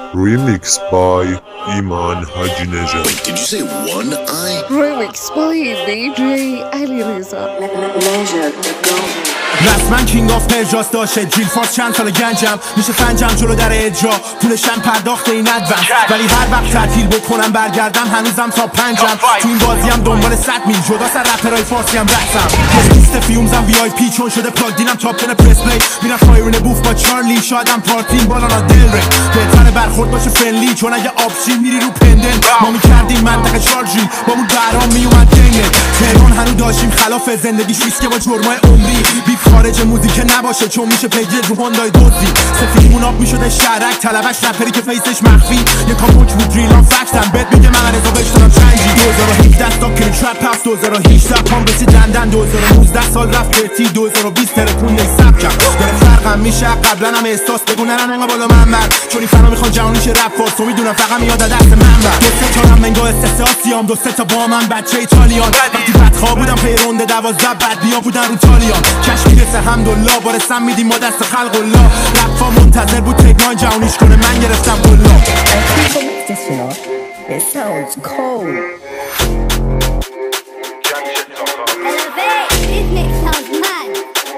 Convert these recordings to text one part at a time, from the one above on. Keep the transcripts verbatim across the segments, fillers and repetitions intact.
Remix by Iman Haji Nejad. Wait, did you say one eye? Remix by دی جی علیرضا. رسما کینگ آف پرجاست داشته جیل فارس چند سال گنجم میشه فنجم جلو در اجرا پولشم پرداخت این ندوم ولی هر وقت تعطیل بکنم برگردم هنوزم تا پنجم تو این بازی هم دنبال صد میل جدا سر رپرهای فارسی هم بحثم لیست فیومزم وی آی پی چون شده پلاگ دینم تاپ تن پرس پلی میرم فایرین بوف با چارلی شایدم پارتین بالا نا دل ری بهتره برخورد باشه فرنلی چون اگه آبشین میری رو پندن ما میکردیم منطقه چارجی با مون درام میومد دنگه تهران هنو داشتیم خلاف زندگی ریسک با جرمای عمری خارج موزیک نباشه چون میشه پیجر رو هوندای دوزی سفیدمون آب میشده شرک طلبش رپری که فیسش مخفی یه کامپوچ بود ریلان فکتم بهت میگه من رضا بشترم چنجی دو هزار و هفده استاکری ترپ هاوس دو هزار و هجده پام رسید لندن دو هزار و نوزده سال رفت پرتی دو هزار و بیست ترکون یک سبکم داره فرقم میشه قبلا هم احساس بگو نرن انقا بالا من بر چون این فنا میخوان جهانیش رپ فارس و میدونم فقط میاد دست من بر دو سه تا هم منگاه استساسیام دو سه تا با من بچه ایتالیان وقتی بدخواه بودم پی رونده دوازده بعد بیا بودن رو تالیان میرسه حمدالله بارسم میدیم ما دست خلق الله رفا منتظر بود تکنان جوانیش کنه من گرفتم گلا It sounds cold. Elevate, this mix sounds mad.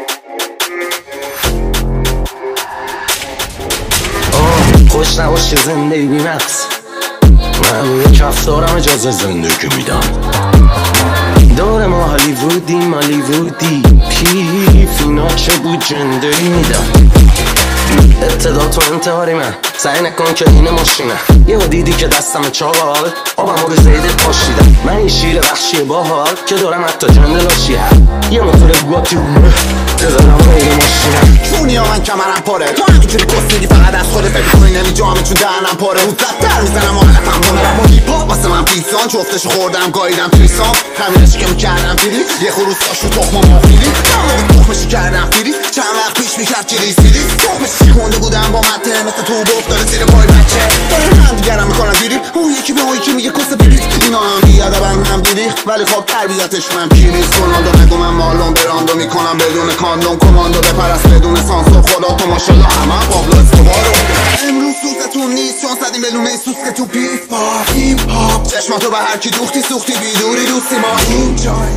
آه خوش نباشه زندگی نقص من روی کف دارم اجازه زندگی میدم دور ما هالیوودیم هالیوودی پیف اینا چه بود جندری میدم ابتدا تو انتحاری من سعی نکن که این ماشینه یه با دیدی که دستم چاقال آبم رو زیده پاشیدم من این شیر وحشی باحال که دارم حتی جندلاشی هم یه موتور بوگاتی بذارم غیر ماشینم چونی ها من کمرم پاره تو همینجوری کس میگی فقط از خودت فکر کنی نمیجامه چون دهنم پاره روز زدتر میزنم و علفم کنم و هیپا واسه من پیسان چفتشو خوردم گاییدم تویسان همینش که میکردم فیری یه خروس داشت رو تخم مافیری چند موقع تخمشی کردم فیری چند وقت پیش میکرد چیری سیری تخمشی کنده بودم با مته مثل تو بفتاره زیر پای بچه دارم هم دیگرم میکنم دیری اون یکی به اون یکی میگه کس بریت اینا هم بیادبن هم دیری ولی خب تربیتش من کیریز کناندو نگو من مالون براندو میکنم بدون کاندوم کماندو بپرست بدون سانسور خدا تو ماشالله همه پابلو اسکوبارو امروز سوزتون نیست چون صدیم بلومه سوز که تو پیف پاپ هیپ هاپ چشماتو به هرکی دوختی سوختی بیدوری دوستی ما این جای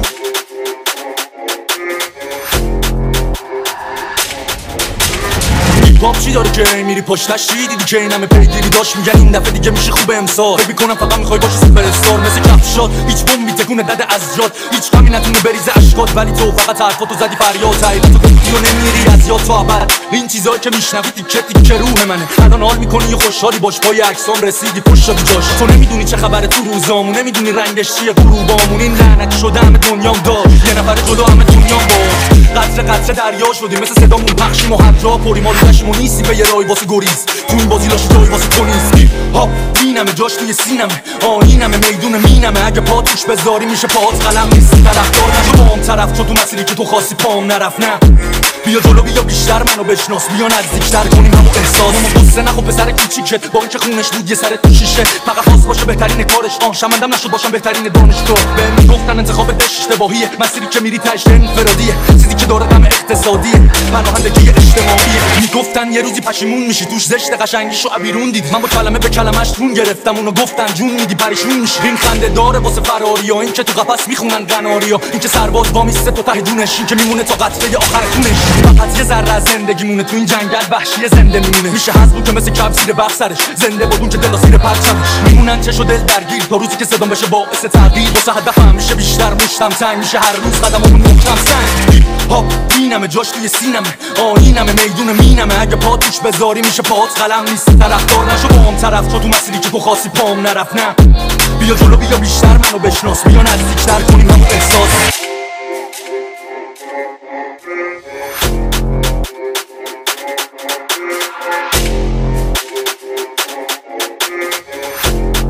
پاپ چی داره که میری پشتش چی دیدی که این همه پیگیری داشت میگن این دفعه دیگه میشه خوب امسال فکر میکنم فقط میخوای باشی سوپر استار مثل کفشات هیچ بمبی تکونه دده از جات هیچ غمی نتونه بریزه اشکات ولی تو فقط حرفاتو زدی فریاد حقیقتو گفتی و نمیری از یاد تا ابد این چیزایی که میشنوی تیکه تیکه روح منه الان حال میکنی یه خوشحالی باش پای عکسام رسیدی پشت شدی جاش تو نمیدونی چه خبره تو روزامون نمیدونی رنگش چیه غروبامون این لعنتی شده همه دنیام داشت یه نفر جدا همه دنیام باش قطره قطره دریا شدیم مثل صدامون پخشیم و هر جا پریم آلو داشتیم و نیستی به یه رای واسه گریز تو این بازی لاشی جای واسه تو نیستی ها اینمه جاش توی سینمه آینمه میدون مینمه اگه پا توش بذاری میشه پات قلم نیستی طرفدار نشو با هم طرف چون تو مسیری که تو خواستی پام نرفت نه بیا جلو بیا بیشتر منو بشناس بیا نزدیکتر کنیم همون احساس اما بسه نخو پسر کوچیکت با اینکه خونش بود یه سر تو شیشه فقط خواست باشه بهترین کارش آن شمندم نشد باشم بهترین دانشگاه بهم میگفتن انتخابت اشتباهیه مسیری که میری تاش انفرادیه چیزی که داره غم اقتصادیه پناهندگی اجتماعیه میگفتن یه روزی پشیمون میشی توش زشت قشنگیشو ابیرون دید من با کلمه به کلمش تون گرفتم اونو گفتن جون میدی پریشون میشی این خنده داره واسه فراریا این که تو قفس میخونن قناریا این که سرباز با میسته تو ته دونش این که میمونه تا قطره آخر خونش فقط یه ذره از زندگی مونه تو این جنگل وحشی زنده میمونه میشه حذف که مثل کب زیر برف سرش زنده بودون که دل زیر پرچمش میمونن چش و دل درگیر تا روزی که صدام بشه باعث تغییر واسه هدفم میشه بیشتر مشتم تنگ میشه هر روز قدممون محکم سنگ هاپ اینمه جاش توی سینمه آینمه میدون مینمه اگه پا توش بذاری میشه پات قلم نیست طرفدار نشو با هم طرف تو تو مسیری که تو خواستی پام نرفت نه بیا جلو بیا بیشتر منو بشناس بیا نزدیکتر کنیم همون احساس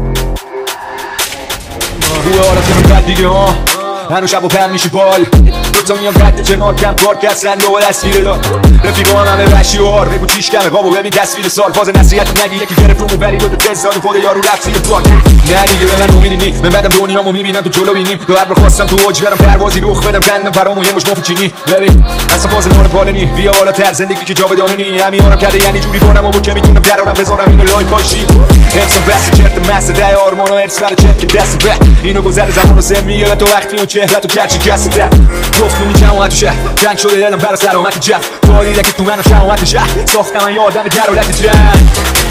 خوبه حالا تنو کرد دیگه ها هنو شب و پر میشی بال دوتا میان قد جنار کم کار که اصلا دو دستگیره داد رفیقا هم همه وحشی و هار بگو چیش کمه بابا ببین تصویر سال فاز نصیحت نگی یکی گرفت رو ولی دو تا تزاد خود یارو رفت زیر پاک نه دیگه به من امیدی نی من بعدم دنیامو میبینم تو جلو بینیم دو هر بخواستم تو اوج برم پروازی رخ بدم کندم فرامو یه مش مفت چینی ببین اصلا فاز نور پالنی بیا بالا تر زندگی که جاودانه نی همیارم کرده یعنی جوری کنم و که میتونم درارم بذارم اینو لایک باشی حفظ بس چرت مس ده آرمان و ارث برای چک که دست به اینو گذر زمان و سه میگه تو وقتی اون چهره تو کچی کسی ده گفت کنی جماعت تو شهر جنگ شده دلم برای سلامت جف باریده که تو منو شماعت شهر ساختم من یادم درالت جنگ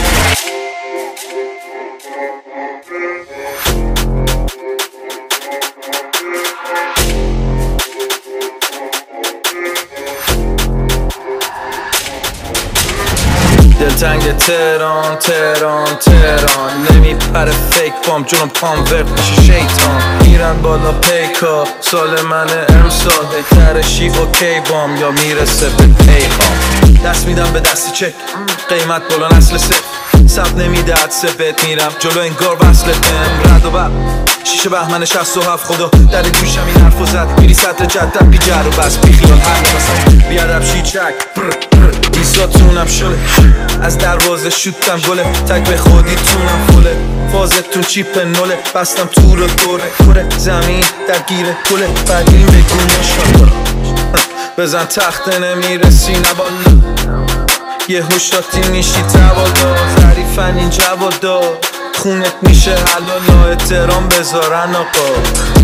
دلتنگ تهران تهران تهران نمیپره فیک بام جونم پام ورد میشه شیطان میرن بالا پیکا سال من امسال بهتر شیف اوکی بام یا میرسه به پیغام دست میدم به دستی چک قیمت بالا نسل سه سب نمیده عدسه بهت میرم جلو انگار وصلت بهم رد و بر شیشه بهمن شست و هفت خدا در گوشم این حرف و زد میری سطر جدد بی جر و بس بی خیال هر نفسم بیادب شیچک ایساتونم شله از دروازه شوتم گله تک به خودی تونم فله فازتون چیپ نوله بستم تو رو دوره کره زمین درگیره گله بعدیم بگو ماشالله بزن تخته نمیرسی نبالا یه هوشاتی میشی توادا ظریفن این جوادا خونت میشه حلالا احترام بذارن آقا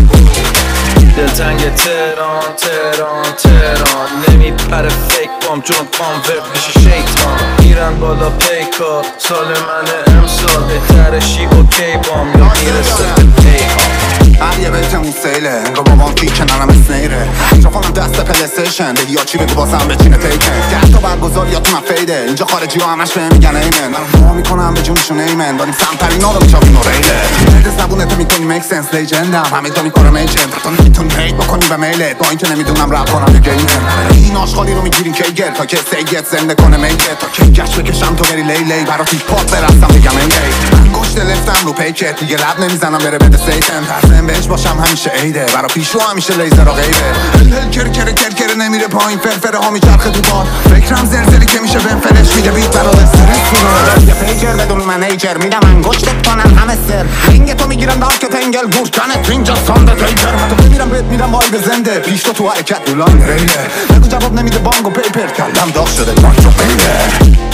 دلتنگ تهران تهران تهران نمیپره فیک بام جون پام ورد میشه شیطان میرن بالا پیکا سال من امسال بهتر شی اوکی بام یا میرسه به پیغام هر یه بیتمون سیله انگار بابام فی کنارم اسنیره میکروفونم دست پلیستیشن بگی یا چی بگو بازم بچینه پیکن ده تا برگزار یا تو من فیده اینجا خارجی ها همش بهم میگن ایمن من دعا میکنم به جونشون ایمن داریم سمترینا رو میچاقیم و ریله هد زبونتو میکنی میک سنس لیجندم همه تا میکنم ایجنت تو نمیتونی هیت بکنی به میلت با اینکه نمیدونم رپ کنم یه گیمر این آشغالی رو میگیرین کی گل تا که سیگت زنده کنه میکت تا که گشت بکشم تو بری لیلی برا تیپ پاپ برستم بگم این من گشت لفتم رو پیکت دیگه لب نمیزنم بره بده سیتم ترسم بهش باشم همیشه عیده برا پیشرو همیشه لیزر و غیره هل هل کر کر کر کر نمیره پایین فرفره ها میچرخه تو بار فکرم زلزلی که میشه بهم فرش میده بیت برا استرس کنم یه پیجر بدون منیجر میدم انگشتت کنم همه سر رینگ تو میگیرم دارک تنگل گورکنت اینجا ساند تیجر من تو بمیرم بهت میرم وای به زنده پیش تو تو حرکت دولان ریله نگو جواب نمیده بانگ و پیپر کلم داغ شده مایک و بیله